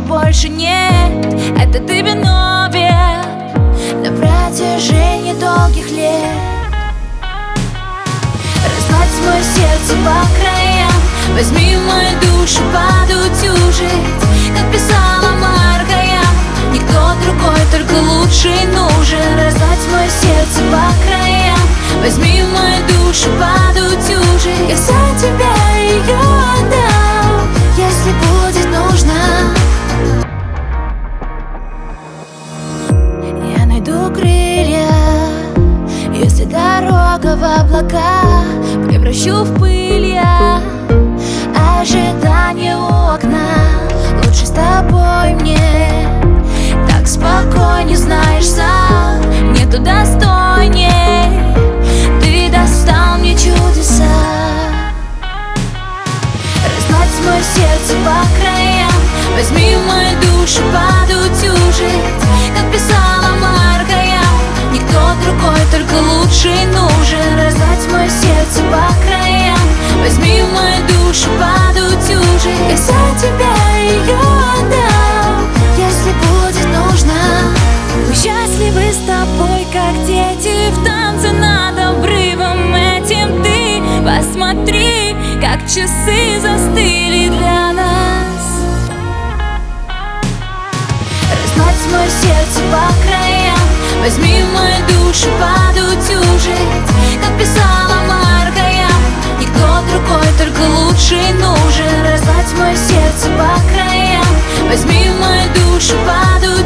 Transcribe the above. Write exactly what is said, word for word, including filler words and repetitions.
больше нет. Это ты виновен на протяжении долгих лет. Разгладь мое сердце по краям, возьми мою душу подутюжить. Как писала Марка я, никто другой, только лучший нужен. Разгладь мое сердце по краям, возьми мою душу подутюжить. Я за тебя ее отдам, если будет нужно. Я найду крылья, если дорога в облака превращу в пыль я. Ожидание у окна, лучше с тобой мне. Так спокойней, знаешь сам, нету достойней. Ты достал мне чудеса. Разгладь мое сердце по краям, возьми мою душу подутюжить. Как писала Марка я, никто другой, только лучший нужен. Разгладь мое сердце по краям, возьми мою душу подутюжить. Я за тебя ее отдам, если будет нужно. Мы счастливы с тобой, как дети в танце над обрывом этим. Ты посмотри, как часы застыли для нас. Разгладь мое сердце по краям, возьми мою душу подутюжить. Как писала Марка я, никто другой, только лучший нужен. Разгладь мое сердце по краям, возьми мою душу подутюжить.